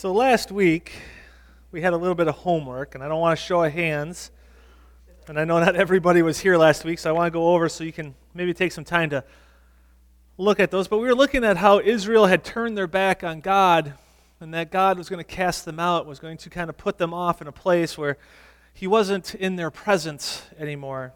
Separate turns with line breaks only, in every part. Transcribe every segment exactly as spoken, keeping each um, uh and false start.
So last week, we had a little bit of homework, and I don't want to show of hands, and I know not everybody was here last week, so I want to go over so you can maybe take some time to look at those. But we were looking at how Israel had turned their back on God, and that God was going to cast them out, was going to kind of put them off in a place where He wasn't in their presence anymore.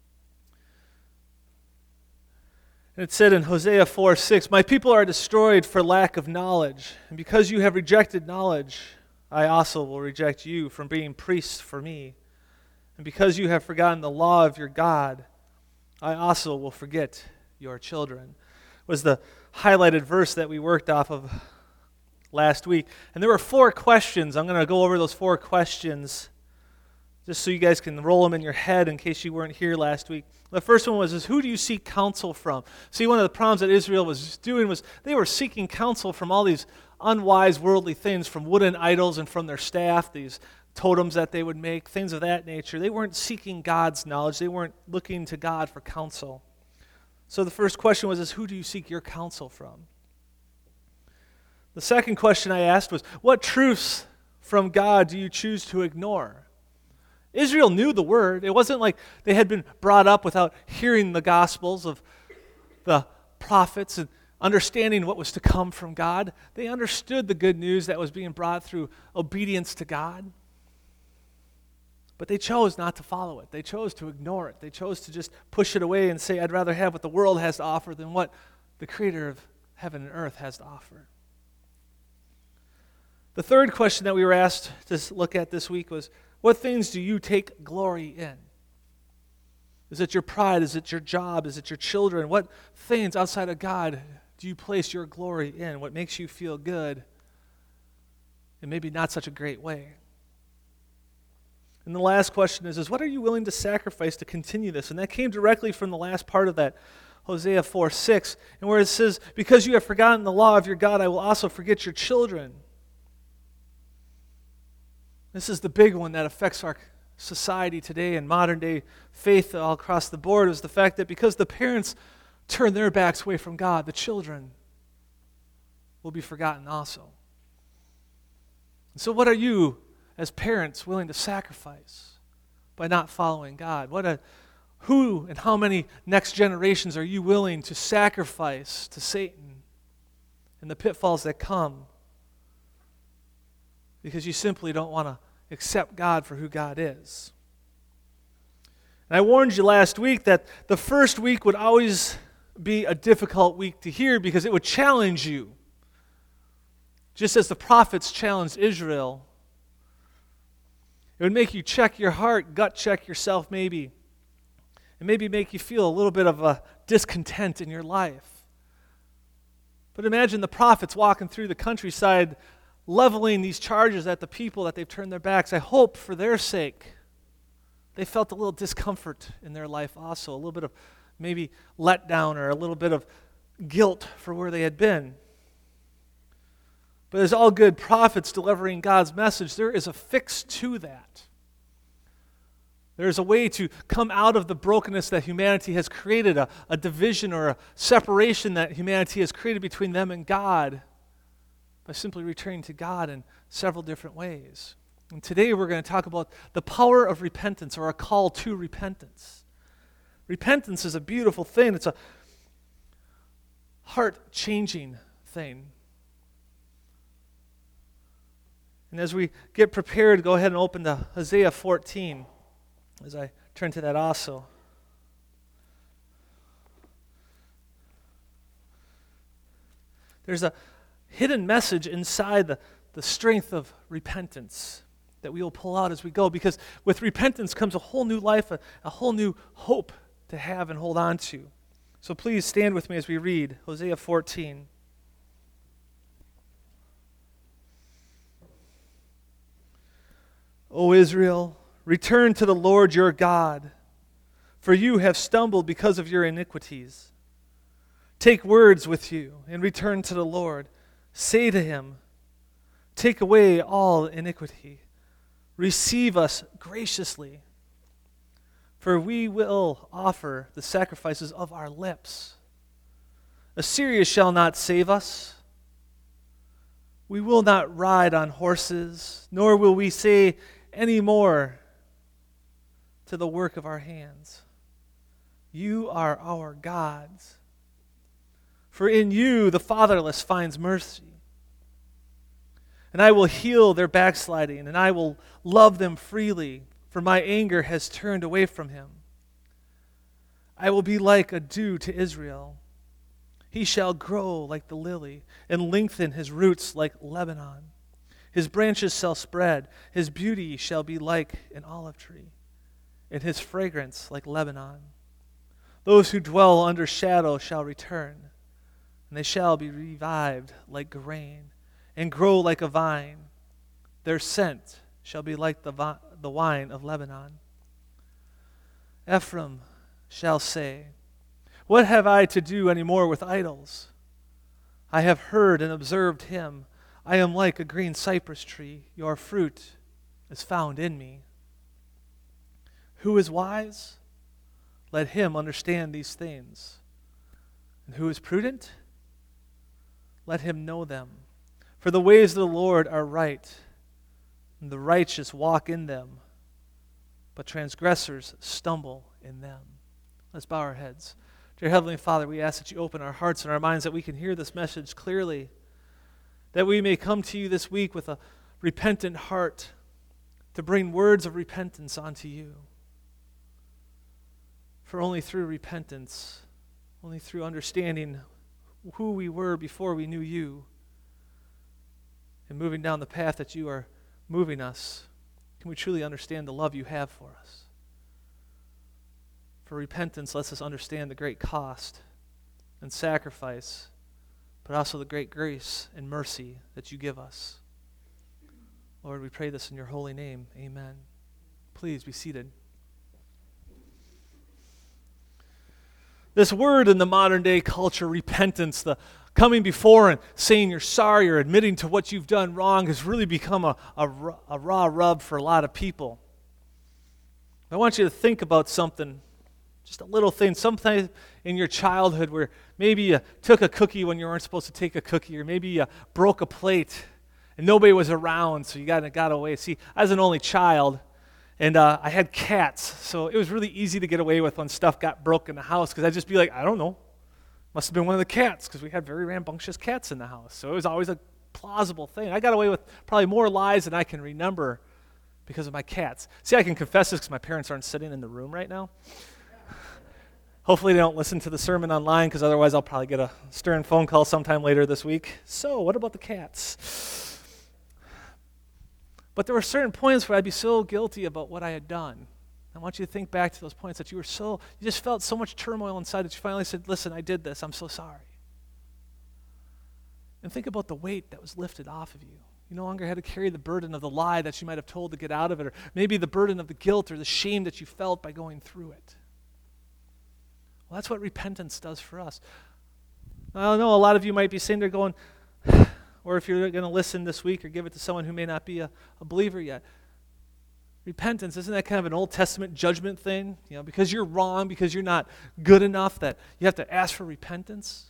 And it said in Hosea four six, "My people are destroyed for lack of knowledge, and because you have rejected knowledge, I also will reject you from being priests for me. And because you have forgotten the law of your God, I also will forget your children." Was the highlighted verse that we worked off of last week. And there were four questions. I'm going to go over those four questions just so you guys can roll them in your head in case you weren't here last week. The first one was, is who do you seek counsel from? See, one of the problems that Israel was doing was they were seeking counsel from all these unwise worldly things, from wooden idols and from their staff, these totems that they would make, things of that nature. They weren't seeking God's knowledge. They weren't looking to God for counsel. So the first question was, is who do you seek your counsel from? The second question I asked was, what truths from God do you choose to ignore? Israel knew the word. It wasn't like they had been brought up without hearing the gospels of the prophets and understanding what was to come from God. They understood the good news that was being brought through obedience to God. But they chose not to follow it. They chose to ignore it. They chose to just push it away and say, I'd rather have what the world has to offer than what the Creator of heaven and earth has to offer. The third question that we were asked to look at this week was, what things do you take glory in? Is it your pride? Is it your job? Is it your children? What things outside of God do you place your glory in? What makes you feel good and maybe not such a great way? And the last question is, is what are you willing to sacrifice to continue this? And that came directly from the last part of that, Hosea four six, and where it says, because you have forgotten the law of your God, I will also forget your children. This is the big one that affects our society today and modern day faith all across the board, is the fact that because the parents turn their backs away from God, the children will be forgotten also. And so what are you as parents willing to sacrifice by not following God? What a, who and how many next generations are you willing to sacrifice to Satan and the pitfalls that come because you simply don't want to accept God for who God is? And I warned you last week that the first week would always be a difficult week to hear because it would challenge you. Just as the prophets challenged Israel, it would make you check your heart, gut check yourself maybe, and maybe make you feel a little bit of a discontent in your life. But imagine the prophets walking through the countryside leveling these charges at the people that they've turned their backs. I hope for their sake they felt a little discomfort in their life also, a little bit of maybe letdown or a little bit of guilt for where they had been. But as all good prophets delivering God's message, there is a fix to that. There is a way to come out of the brokenness that humanity has created, a, a division or a separation that humanity has created between them and God, by simply returning to God in several different ways. And today we're going to talk about the power of repentance, or a call to repentance. Repentance is a beautiful thing. It's a heart-changing thing. And as we get prepared, go ahead and open to Hosea fourteen as I turn to that also. There's a hidden message inside the, the strength of repentance that we will pull out as we go, because with repentance comes a whole new life, a, a whole new hope to have and hold on to. So please stand with me as we read Hosea fourteen. O Israel, return to the Lord your God, for you have stumbled because of your iniquities. Take words with you and return to the Lord. Say to him, take away all iniquity. Receive us graciously, for we will offer the sacrifices of our lips. Assyria shall not save us, We will not ride on horses, nor will we say any more to the work of our hands, you are our gods. For in you the fatherless finds mercy. And I will heal their backsliding, and I will love them freely, for my anger has turned away from him. I will be like a dew to Israel. He shall grow like the lily, and lengthen his roots like Lebanon. His branches shall spread, his beauty shall be like an olive tree, and his fragrance like Lebanon. Those who dwell under shadow shall return, and they shall be revived like grain, and grow like a vine. Their scent shall be like the, vi- the wine of Lebanon. Ephraim shall say, what have I to do any more with idols? I have heard and observed him. I am like a green cypress tree. Your fruit is found in me. Who is wise? Let him understand these things. And who is prudent? Let him know them. For the ways of the Lord are right, and the righteous walk in them, but transgressors stumble in them. Let's bow our heads. Dear Heavenly Father, we ask that you open our hearts and our minds, that we can hear this message clearly, that we may come to you this week with a repentant heart to bring words of repentance onto you. For only through repentance, only through understanding who we were before we knew you, and moving down the path that you are moving us, can we truly understand the love you have for us. For repentance lets us understand the great cost and sacrifice, but also the great grace and mercy that you give us. Lord, we pray this in your holy name. Amen. Please be seated. This word in the modern day culture, repentance, the coming before and saying you're sorry or admitting to what you've done wrong, has really become a, a, a raw rub for a lot of people. I want you to think about something, just a little thing, sometime in your childhood where maybe you took a cookie when you weren't supposed to take a cookie, or maybe you broke a plate and nobody was around, so you got, got away. See, I was an only child, and uh, I had cats, so it was really easy to get away with when stuff got broke in the house, because I'd just be like, I don't know. Must have been one of the cats, because we had very rambunctious cats in the house. So it was always a plausible thing. I got away with probably more lies than I can remember because of my cats. See, I can confess this because my parents aren't sitting in the room right now. Hopefully they don't listen to the sermon online, because otherwise I'll probably get a stern phone call sometime later this week. So, what about the cats? But there were certain points where I'd be so guilty about what I had done. I want you to think back to those points that you were so, you just felt so much turmoil inside that you finally said, listen, I did this, I'm so sorry. And think about the weight that was lifted off of you. You no longer had to carry the burden of the lie that you might have told to get out of it, or maybe the burden of the guilt or the shame that you felt by going through it. Well, that's what repentance does for us. I don't know, a lot of you might be sitting there going, or if you're going to listen this week or give it to someone who may not be a, a believer yet, repentance, isn't that kind of an Old Testament judgment thing? You know, because you're wrong, because you're not good enough, that you have to ask for repentance?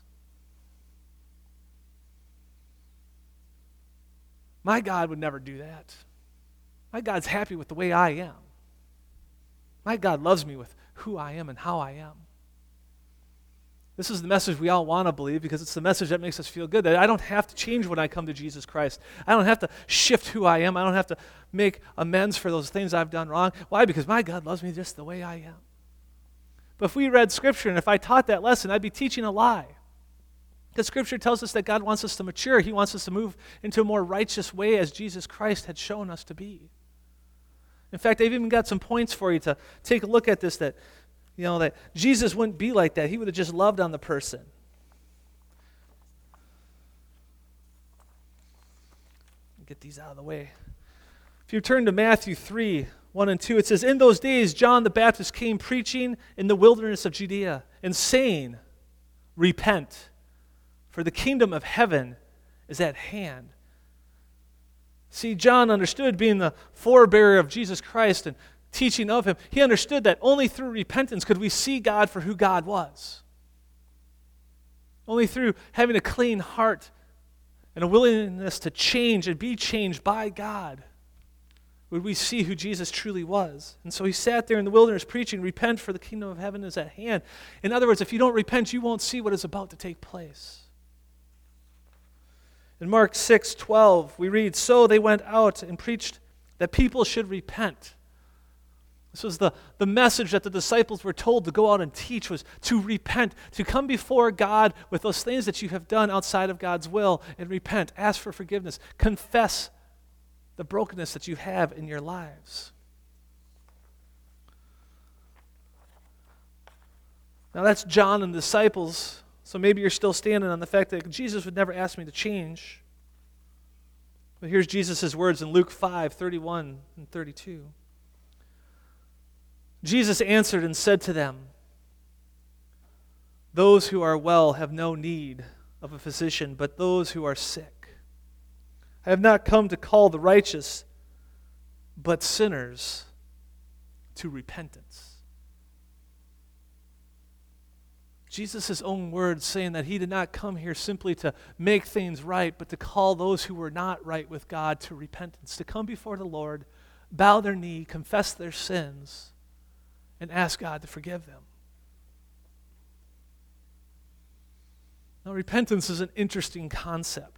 My God would never do that. My God's happy with the way I am. My God loves me with who I am and how I am. This is the message we all want to believe, because it's the message that makes us feel good, that I don't have to change when I come to Jesus Christ. I don't have to shift who I am. I don't have to make amends for those things I've done wrong. Why? Because my God loves me just the way I am. But if we read Scripture, and if I taught that lesson, I'd be teaching a lie. Because Scripture tells us that God wants us to mature. He wants us to move into a more righteous way as Jesus Christ had shown us to be. In fact, I've even got some points for you to take a look at this, that You know, that Jesus wouldn't be like that. He would have just loved on the person. Get these out of the way. If you turn to Matthew three, one and two, it says, in those days John the Baptist came preaching in the wilderness of Judea and saying, repent, for the kingdom of heaven is at hand. See, John understood, being the forebearer of Jesus Christ and teaching of him, he understood that only through repentance could we see God for who God was. Only through having a clean heart and a willingness to change and be changed by God, would we see who Jesus truly was. And so he sat there in the wilderness preaching, repent for the kingdom of heaven is at hand. In other words, if you don't repent, you won't see what is about to take place. In Mark six twelve, we read, so they went out and preached that people should repent. This was the, the message that the disciples were told to go out and teach, was to repent, to come before God with those things that you have done outside of God's will and repent, ask for forgiveness, confess the brokenness that you have in your lives. Now that's John and the disciples, so maybe you're still standing on the fact that Jesus would never ask me to change. But here's Jesus' words in Luke five thirty-one and thirty-two. Jesus answered and said to them, those who are well have no need of a physician, but those who are sick. I have not come to call the righteous, but sinners to repentance. Jesus' own words saying that he did not come here simply to make things right, but to call those who were not right with God to repentance, to come before the Lord, bow their knee, confess their sins, and ask God to forgive them. Now, repentance is an interesting concept.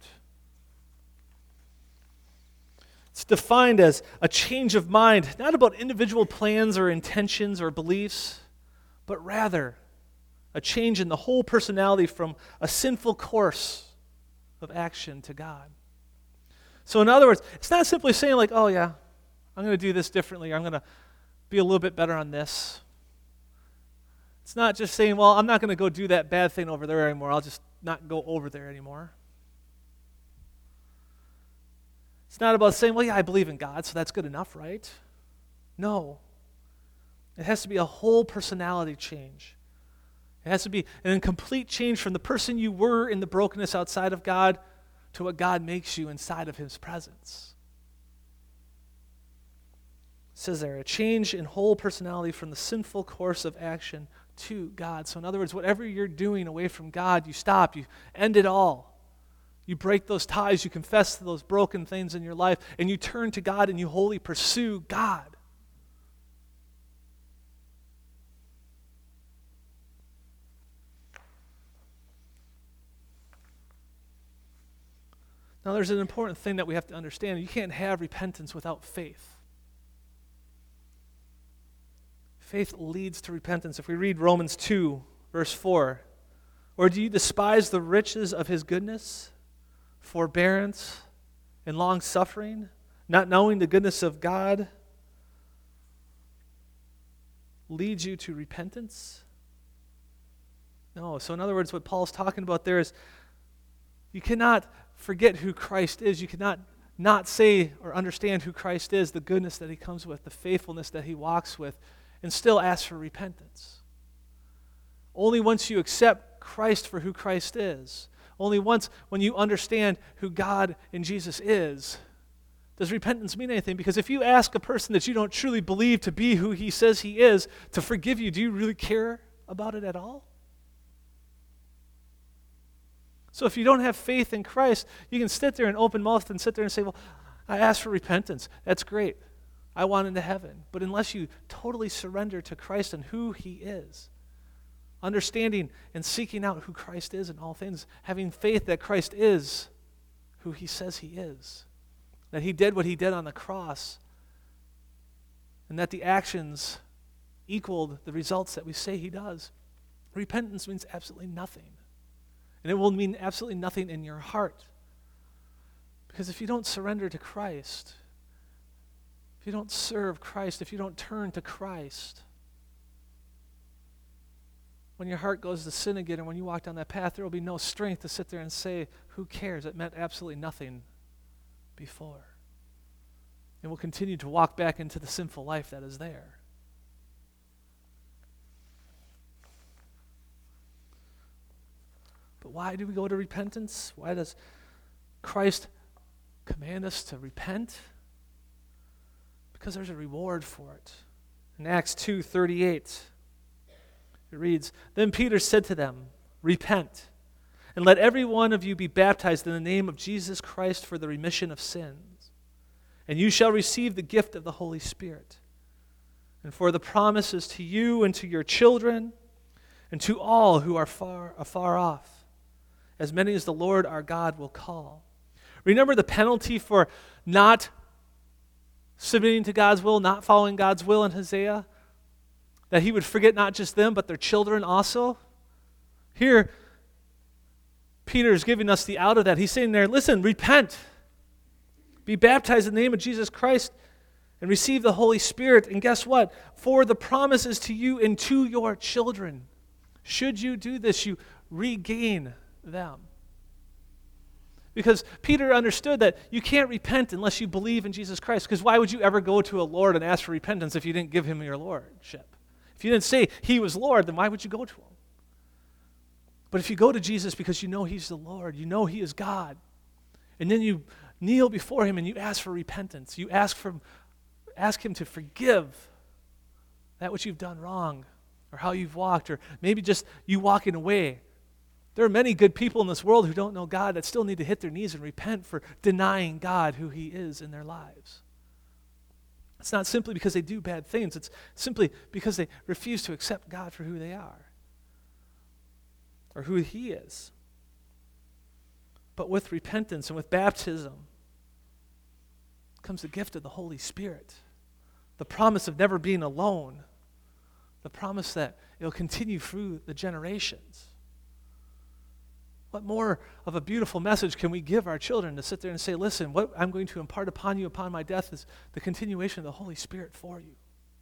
It's defined as a change of mind, not about individual plans or intentions or beliefs, but rather a change in the whole personality from a sinful course of action to God. So in other words, it's not simply saying like, oh yeah, I'm going to do this differently, or I'm going to be a little bit better on this. It's not just saying, well, I'm not going to go do that bad thing over there anymore, I'll just not go over there anymore. It's not about saying, well, yeah, I believe in God, so that's good enough, right? No. It has to be a whole personality change. It has to be an complete change from the person you were in the brokenness outside of God to what God makes you inside of his presence. It says there, a change in whole personality from the sinful course of action to God. So in other words, whatever you're doing away from God, you stop, you end it all. You break those ties, you confess those broken things in your life, and you turn to God and you wholly pursue God. Now there's an important thing that we have to understand. You can't have repentance without faith. Faith leads to repentance. If we read Romans two, verse four, or do you despise the riches of his goodness, forbearance, and long-suffering, not knowing the goodness of God leads you to repentance? No. So in other words, what Paul's talking about there is you cannot forget who Christ is. You cannot not say or understand who Christ is, the goodness that he comes with, the faithfulness that he walks with, and still ask for repentance. Only once you accept Christ for who Christ is, only once when you understand who God and Jesus is, does repentance mean anything. Because if you ask a person that you don't truly believe to be who he says he is to forgive you, do you really care about it at all? So if you don't have faith in Christ, you can sit there and open mouthed and sit there and say, well, I asked for repentance. That's great. I want into heaven. But unless you totally surrender to Christ and who he is, understanding and seeking out who Christ is in all things, having faith that Christ is who he says he is, that he did what he did on the cross, and that the actions equaled the results that we say he does, repentance means absolutely nothing. And it will mean absolutely nothing in your heart. Because if you don't surrender to Christ, if you don't serve Christ, if you don't turn to Christ, when your heart goes to sin again and when you walk down that path, there will be no strength to sit there and say, who cares? It meant absolutely nothing before. And we'll continue to walk back into the sinful life that is there. But why do we go to repentance? Why does Christ command us to repent? Because there's a reward for it. In Acts two thirty-eight, it reads, then Peter said to them, repent, And let every one of you be baptized in the name of Jesus Christ for the remission of sins. And you shall receive the gift of the Holy Spirit. And for the promises to you and to your children and to all who are far afar off, as many as the Lord our God will call. Remember the penalty for not submitting to God's will, not following God's will in Hosea? That he would forget not just them, but their children also? Here, Peter is giving us the out of that. He's saying there, listen, repent. Be baptized in the name of Jesus Christ and receive the Holy Spirit. And guess what? For the promises to you and to your children. Should you do this, you regain them. Because Peter understood that you can't repent unless you believe in Jesus Christ. Because why would you ever go to a Lord and ask for repentance if you didn't give him your lordship? If you didn't say he was Lord, then why would you go to him? But if you go to Jesus because you know he's the Lord, you know he is God, and then you kneel before him and you ask for repentance, you ask for, ask him to forgive that which you've done wrong, or how you've walked, or maybe just you walking away. There are many good people in this world who don't know God that still need to hit their knees and repent for denying God who he is in their lives. It's not simply because they do bad things. It's simply because they refuse to accept God for who they are or who he is. But with repentance and with baptism comes the gift of the Holy Spirit, the promise of never being alone, the promise that it'll continue through the generations. What more of a beautiful message can we give our children to sit there and say, listen, what I'm going to impart upon you upon my death is the continuation of the Holy Spirit for you.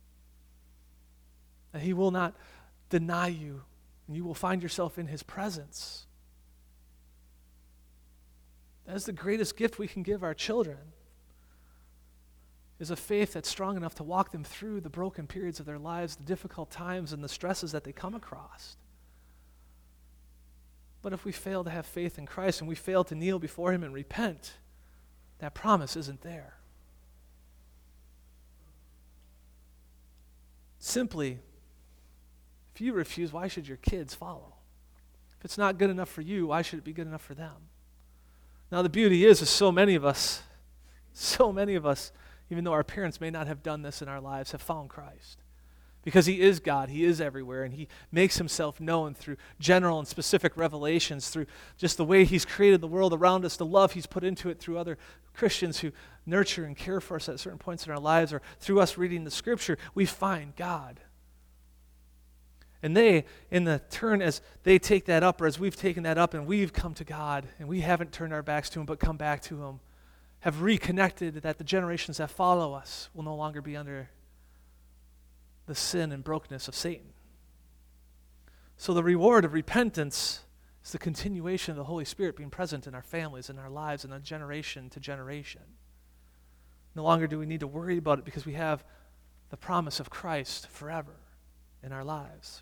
That he will not deny you, and you will find yourself in his presence. That is the greatest gift we can give our children, is a faith that's strong enough to walk them through the broken periods of their lives, the difficult times and the stresses that they come across. But if we fail to have faith in Christ and we fail to kneel before him and repent, that promise isn't there. Simply, if you refuse, why should your kids follow? If it's not good enough for you, why should it be good enough for them? Now the beauty is, is so many of us, so many of us, even though our parents may not have done this in our lives, have found Christ. Because he is God, he is everywhere, and he makes himself known through general and specific revelations, through just the way he's created the world around us, the love he's put into it through other Christians who nurture and care for us at certain points in our lives, or through us reading the Scripture, we find God. And they, in the turn, as they take that up, or as we've taken that up and we've come to God, and we haven't turned our backs to him but come back to him, have reconnected that the generations that follow us will no longer be under the sin and brokenness of Satan. So the reward of repentance is the continuation of the Holy Spirit being present in our families, in our lives, and on generation to generation. No longer do we need to worry about it because we have the promise of Christ forever in our lives.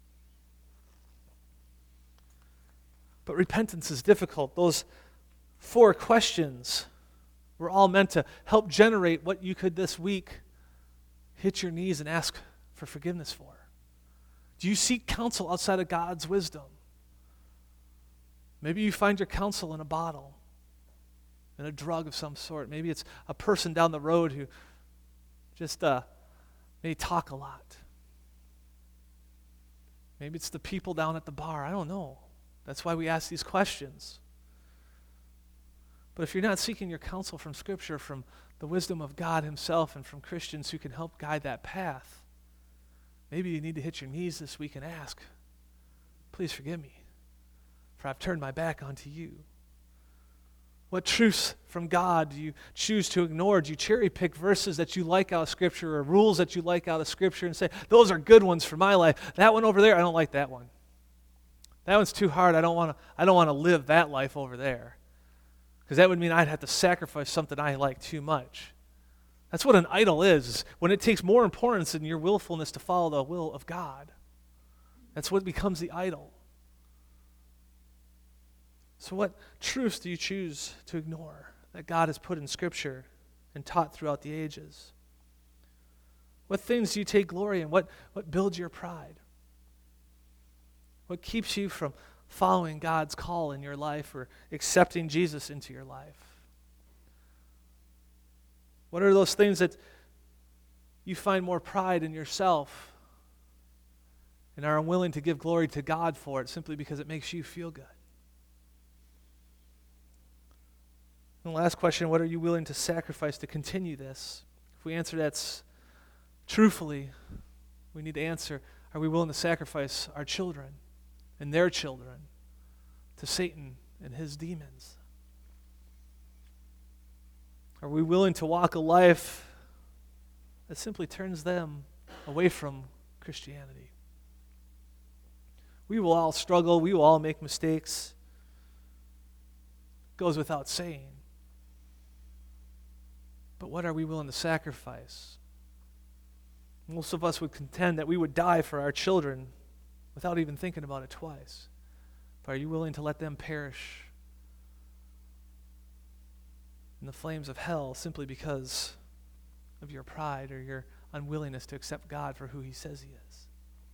But repentance is difficult. Those four questions were all meant to help generate what you could this week hit your knees and ask for forgiveness for. Do you seek counsel outside of God's wisdom? Maybe you find your counsel in a bottle, in a drug of some sort. Maybe it's a person down the road who just uh, may talk a lot. Maybe it's the people down at the bar. I don't know. That's why we ask these questions. But if you're not seeking your counsel from Scripture, from the wisdom of God himself, and from Christians who can help guide that path, maybe you need to hit your knees this week and ask, please forgive me, for I've turned my back onto you. What truths from God do you choose to ignore? Do you cherry pick verses that you like out of Scripture, or rules that you like out of Scripture, and say, those are good ones for my life. That one over there, I don't like that one. That one's too hard. I don't want to I don't want to live that life over there. Because that would mean I'd have to sacrifice something I like too much. That's what an idol is, when it takes more importance than your willfulness to follow the will of God. That's what becomes the idol. So what truths do you choose to ignore that God has put in Scripture and taught throughout the ages? What things do you take glory in? What, what builds your pride? What keeps you from following God's call in your life or accepting Jesus into your life? What are those things that you find more pride in yourself and are unwilling to give glory to God for it simply because it makes you feel good? And the last question, what are you willing to sacrifice to continue this? If we answer that s- truthfully, we need to answer, are we willing to sacrifice our children and their children to Satan and his demons? Are we willing to walk a life that simply turns them away from Christianity? We will all struggle. We will all make mistakes. It goes without saying. But what are we willing to sacrifice? Most of us would contend that we would die for our children without even thinking about it twice. But are you willing to let them perish in the flames of hell simply because of your pride or your unwillingness to accept God for who he says he is?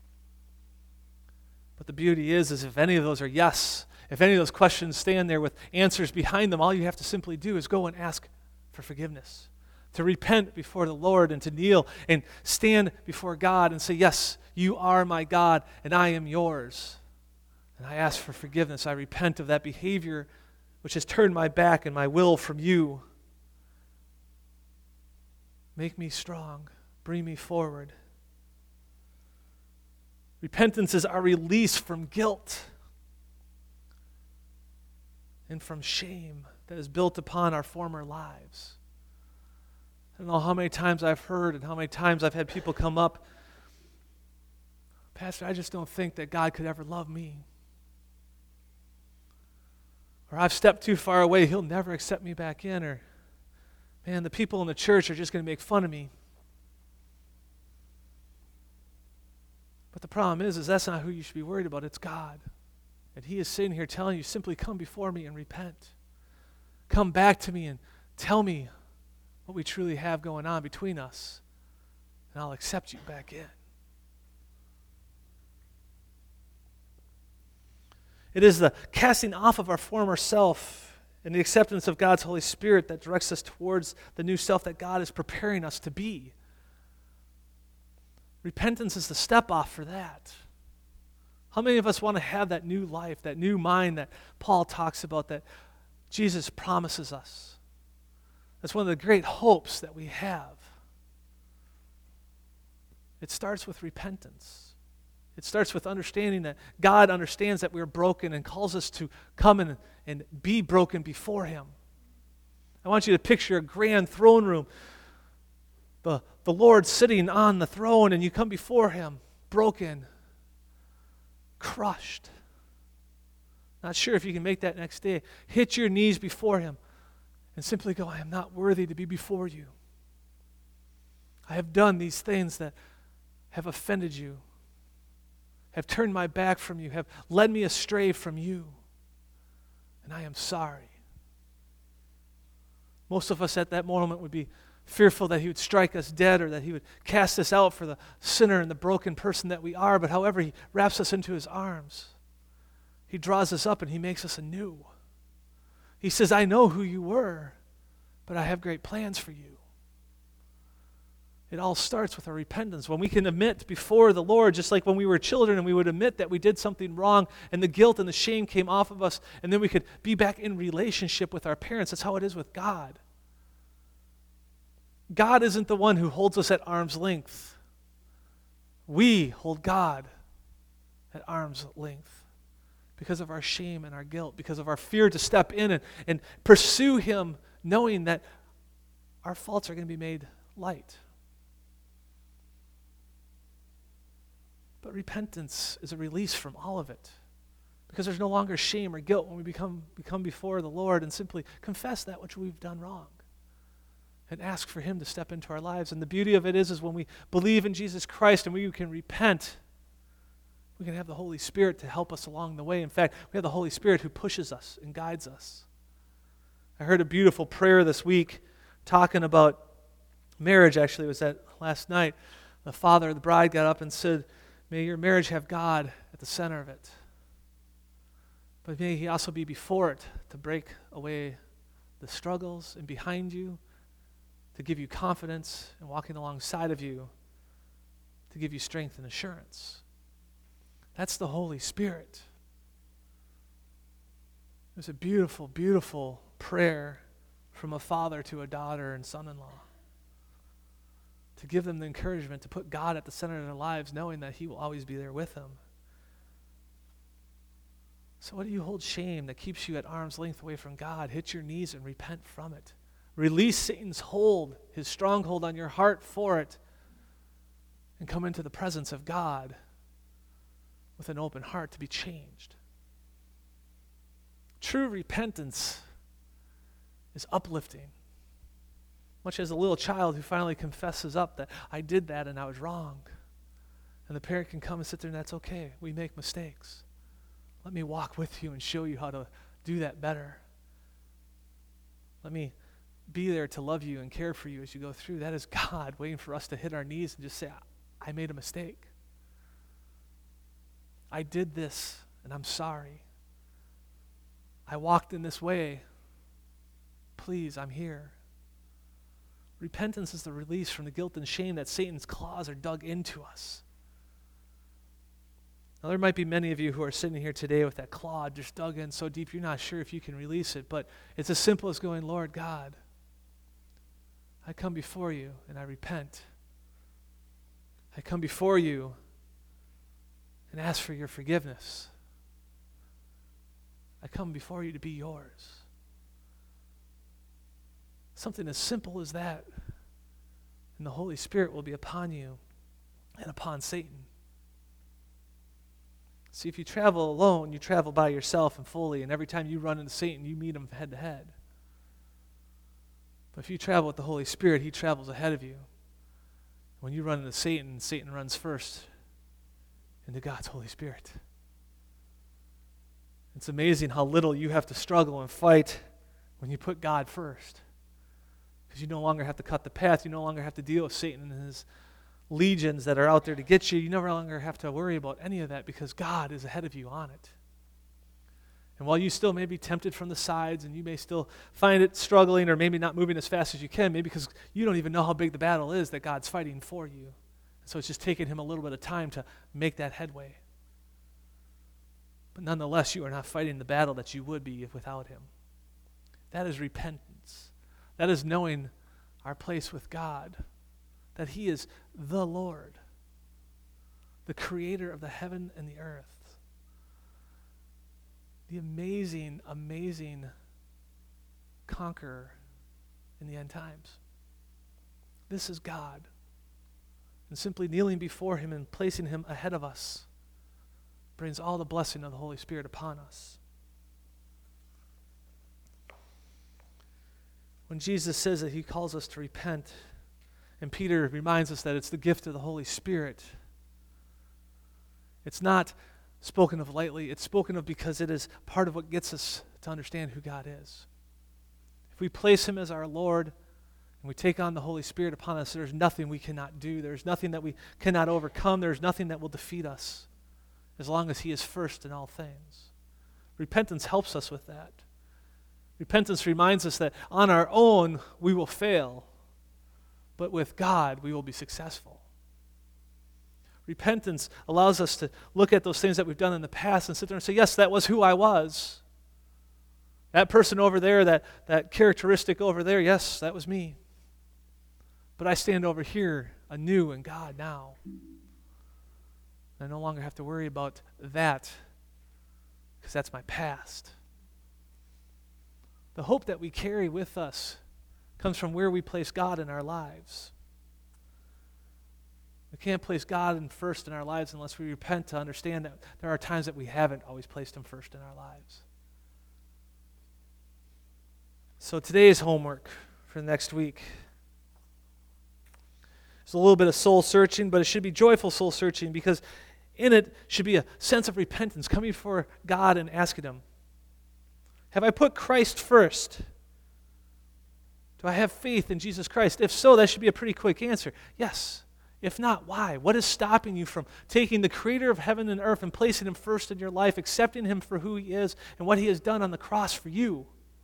But the beauty is, is if any of those are yes, if any of those questions stand there with answers behind them, all you have to simply do is go and ask for forgiveness, to repent before the Lord and to kneel and stand before God and say, yes, you are my God and I am yours. And I ask for forgiveness. I repent of that behavior which has turned my back and my will from you. Make me strong. Bring me forward. Repentance is our release from guilt and from shame that is built upon our former lives. I don't know how many times I've heard and how many times I've had people come up, Pastor, I just don't think that God could ever love me. Or I've stepped too far away, he'll never accept me back in. Or, man, the people in the church are just going to make fun of me. But the problem is, is that's not who you should be worried about. It's God. And he is sitting here telling you, simply come before me and repent. Come back to me and tell me what we truly have going on between us, and I'll accept you back in. It is the casting off of our former self and the acceptance of God's Holy Spirit that directs us towards the new self that God is preparing us to be. Repentance is the step off for that. How many of us want to have that new life, that new mind that Paul talks about, that Jesus promises us? That's one of the great hopes that we have. It starts with repentance. It starts with understanding that God understands that we're broken and calls us to come and, and be broken before him. I want you to picture a grand throne room. The, the Lord sitting on the throne, and you come before him broken, crushed. Not sure if you can make that next day. Hit your knees before him and simply go, I am not worthy to be before you. I have done these things that have offended you, have turned my back from you, have led me astray from you, and I am sorry. Most of us at that moment would be fearful that he would strike us dead or that he would cast us out for the sinner and the broken person that we are, but however, he wraps us into his arms. He draws us up and he makes us anew. He says, I know who you were, but I have great plans for you. It all starts with our repentance. When we can admit before the Lord, just like when we were children and we would admit that we did something wrong and the guilt and the shame came off of us, and then we could be back in relationship with our parents. That's how it is with God. God isn't the one who holds us at arm's length. We hold God at arm's length because of our shame and our guilt, because of our fear to step in and, and pursue him, knowing that our faults are going to be made light. But repentance is a release from all of it, because there's no longer shame or guilt when we become, become before the Lord and simply confess that which we've done wrong and ask for him to step into our lives. And the beauty of it is, is when we believe in Jesus Christ and we can repent, we can have the Holy Spirit to help us along the way. In fact, we have the Holy Spirit who pushes us and guides us. I heard a beautiful prayer this week talking about marriage. Actually, it was that last night. The father of the bride got up and said, may your marriage have God at the center of it. But may he also be before it to break away the struggles and behind you, to give you confidence and walking alongside of you, to give you strength and assurance. That's the Holy Spirit. There's a beautiful, beautiful prayer from a father to a daughter and son-in-law, to give them the encouragement to put God at the center of their lives, knowing that he will always be there with them. So what do you hold shame that keeps you at arm's length away from God? Hit your knees and repent from it. Release Satan's hold, his stronghold on your heart for it, and come into the presence of God with an open heart to be changed. True repentance is uplifting. Much as a little child who finally confesses up that I did that and I was wrong. And the parent can come and sit there and that's okay. We make mistakes. Let me walk with you and show you how to do that better. Let me be there to love you and care for you as you go through. That is God waiting for us to hit our knees and just say, I made a mistake. I did this and I'm sorry. I walked in this way. Please, I'm here. Repentance is the release from the guilt and shame that Satan's claws are dug into us. Now, there might be many of you who are sitting here today with that claw just dug in so deep you're not sure if you can release it, but it's as simple as going, Lord God, I come before you and I repent. I come before you and ask for your forgiveness. I come before you to be yours. Something as simple as that, and the Holy Spirit will be upon you and upon Satan. See, if you travel alone, you travel by yourself and fully, and every time you run into Satan, you meet him head to head. But if you travel with the Holy Spirit, he travels ahead of you. When you run into Satan, Satan runs first into God's Holy Spirit. It's amazing how little you have to struggle and fight when you put God first. Because you no longer have to cut the path. You no longer have to deal with Satan and his legions that are out there to get you. You no longer have to worry about any of that because God is ahead of you on it. And while you still may be tempted from the sides and you may still find it struggling or maybe not moving as fast as you can, maybe because you don't even know how big the battle is that God's fighting for you. So it's just taking him a little bit of time to make that headway. But nonetheless, you are not fighting the battle that you would be without him. That is repentance. That is knowing our place with God, that he is the Lord, the creator of the heaven and the earth, the amazing, amazing conqueror in the end times. This is God. And simply kneeling before him and placing him ahead of us brings all the blessing of the Holy Spirit upon us. When Jesus says that he calls us to repent, and Peter reminds us that it's the gift of the Holy Spirit, it's not spoken of lightly. It's spoken of because it is part of what gets us to understand who God is. If we place him as our Lord and we take on the Holy Spirit upon us, there's nothing we cannot do. There's nothing that we cannot overcome. There's nothing that will defeat us as long as he is first in all things. Repentance helps us with that. Repentance reminds us that on our own we will fail, but with God we will be successful. Repentance allows us to look at those things that we've done in the past and sit there and say, yes, that was who I was. That person over there, that, that characteristic over there, yes, that was me. But I stand over here anew in God now. I no longer have to worry about that because that's my past. The hope that we carry with us comes from where we place God in our lives. We can't place God in first in our lives unless we repent to understand that there are times that we haven't always placed him first in our lives. So today's homework for next week is a little bit of soul searching, but it should be joyful soul searching because in it should be a sense of repentance, coming before God and asking him, have I put Christ first? Do I have faith in Jesus Christ? If so, that should be a pretty quick answer. Yes. If not, why? What is stopping you from taking the creator of heaven and earth and placing him first in your life, accepting him for who he is and what he has done on the cross for you?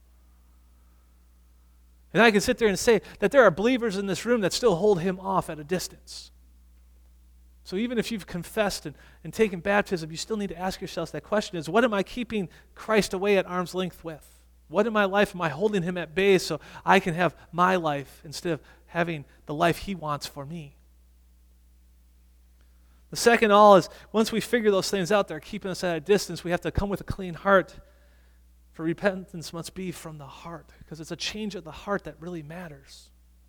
And I can sit there and say that there are believers in this room that still hold him off at a distance. So even if you've confessed and, and taken baptism, you still need to ask yourselves that question is, what am I keeping Christ away at arm's length with? What in my life am I holding him at bay so I can have my life instead of having the life he wants for me? The second all is, once we figure those things out that are keeping us at a distance, we have to come with a clean heart. For repentance must be from the heart, because it's a change of the heart that really matters.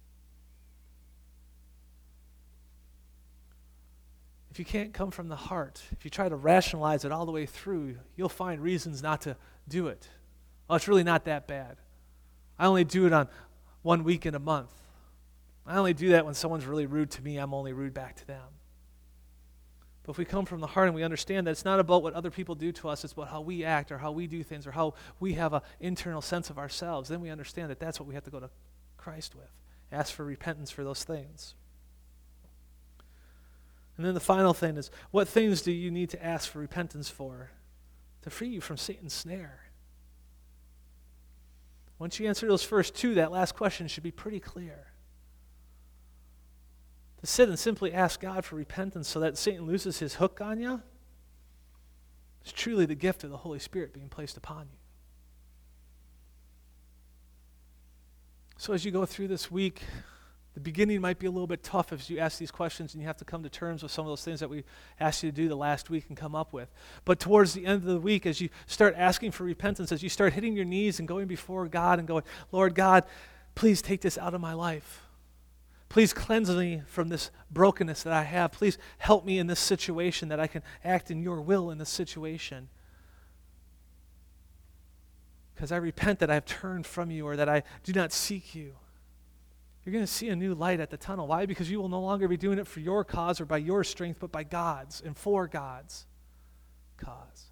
If you can't come from the heart, if you try to rationalize it all the way through, you'll find reasons not to do it. Oh, it's really not that bad. I only do it on one week in a month. I only do that when someone's really rude to me. I'm only rude back to them. But if we come from the heart and we understand that it's not about what other people do to us, it's about how we act or how we do things or how we have an internal sense of ourselves, then we understand that that's what we have to go to Christ with. Ask for repentance for those things. And then the final thing is, what things do you need to ask for repentance for to free you from Satan's snare? Once you answer those first two, that last question should be pretty clear. To sit and simply ask God for repentance so that Satan loses his hook on you is truly the gift of the Holy Spirit being placed upon you. So as you go through this week, the beginning might be a little bit tough as you ask these questions and you have to come to terms with some of those things that we asked you to do the last week and come up with. But towards the end of the week, as you start asking for repentance, as you start hitting your knees and going before God and going, Lord God, please take this out of my life. Please cleanse me from this brokenness that I have. Please help me in this situation that I can act in your will in this situation. Because I repent that I've turned from you or that I do not seek you. You're going to see a new light at the tunnel. Why? Because you will no longer be doing it for your cause or by your strength, but by God's and for God's cause.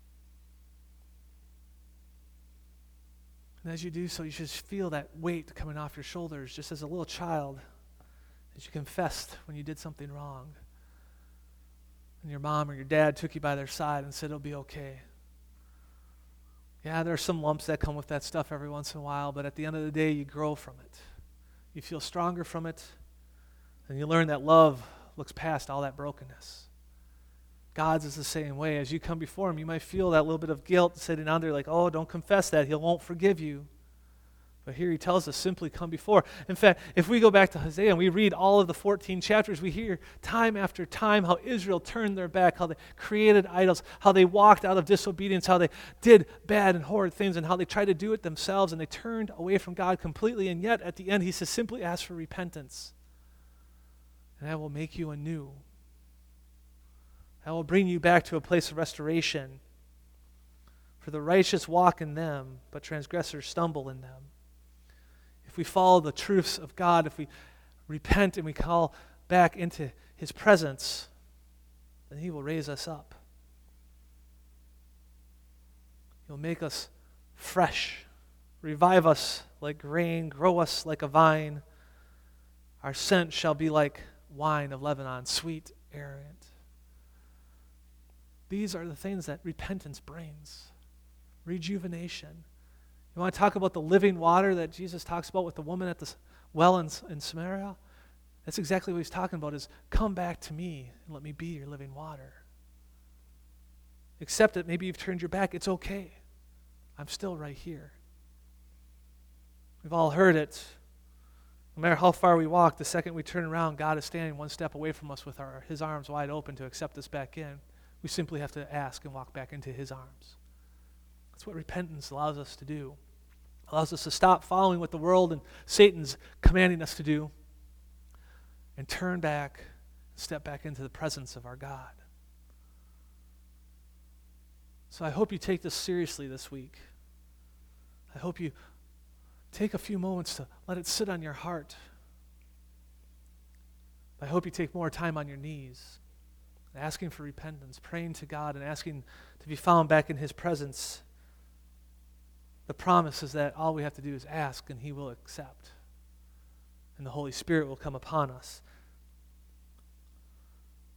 And as you do so, you should feel that weight coming off your shoulders just as a little child. As you confessed when you did something wrong. And your mom or your dad took you by their side and said, it'll be okay. Yeah, there are some lumps that come with that stuff every once in a while, but at the end of the day, you grow from it. You feel stronger from it, and you learn that love looks past all that brokenness. God's is the same way. As you come before him, you might feel that little bit of guilt sitting down there like, oh, don't confess that. He won't forgive you. But here he tells us, simply come before. In fact, if we go back to Hosea and we read all of the fourteen chapters, we hear time after time how Israel turned their back, how they created idols, how they walked out of disobedience, how they did bad and horrid things, and how they tried to do it themselves, and they turned away from God completely. And yet, at the end, he says, simply ask for repentance, and I will make you anew. I will bring you back to a place of restoration. For the righteous walk in them, but transgressors stumble in them. If we follow the truths of God, if we repent and we call back into his presence, then he will raise us up. He'll make us fresh, revive us like grain, grow us like a vine. Our scent shall be like wine of Lebanon, sweet, arrogant. These are the things that repentance brings. Rejuvenation. You want to talk about the living water that Jesus talks about with the woman at the well in, in Samaria? That's exactly what he's talking about, is come back to me and let me be your living water. Accept it. Maybe you've turned your back. It's okay. I'm still right here. We've all heard it. No matter how far we walk, the second we turn around, God is standing one step away from us with our, his arms wide open to accept us back in. We simply have to ask and walk back into his arms. That's what repentance allows us to do. It allows us to stop following what the world and Satan's commanding us to do and turn back and step back into the presence of our God. So I hope you take this seriously this week. I hope you take a few moments to let it sit on your heart. I hope you take more time on your knees, asking for repentance, praying to God, and asking to be found back in his presence. The promise is that all we have to do is ask, and he will accept. And the Holy Spirit will come upon us.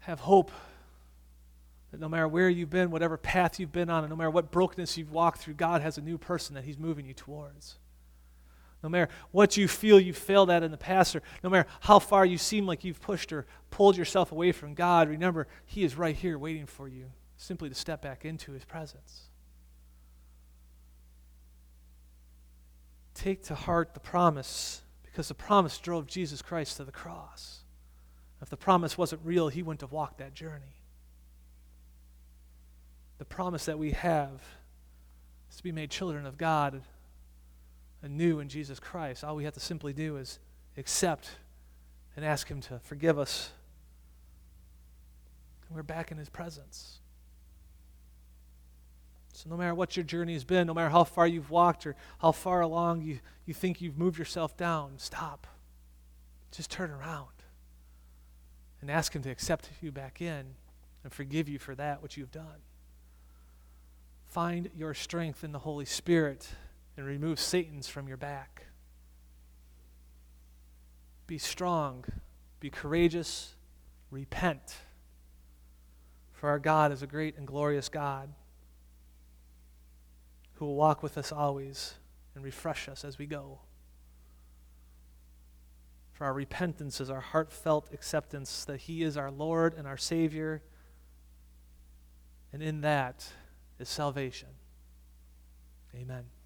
have hope that no matter where you've been, whatever path you've been on, and no matter what brokenness you've walked through, God has a new person that he's moving you towards. No matter what you feel you failed at in the past, or no matter how far you seem like you've pushed or pulled yourself away from God, remember, he is right here waiting for you, simply to step back into his presence. Take to heart the promise, because the promise drove Jesus Christ to the cross. If the promise wasn't real, he wouldn't have walked that journey. The promise that we have is to be made children of God anew in Jesus Christ. All we have to simply do is accept and ask him to forgive us. And we're back in his presence. So no matter what your journey has been, no matter how far you've walked or how far along you, you think you've moved yourself down, stop. Just turn around and ask him to accept you back in and forgive you for that which you've done. Find your strength in the Holy Spirit and remove Satan's from your back. Be strong, be courageous, repent. For our God is a great and glorious God who will walk with us always and refresh us as we go. For our repentance is our heartfelt acceptance that he is our Lord and our Savior, and in that is salvation. Amen.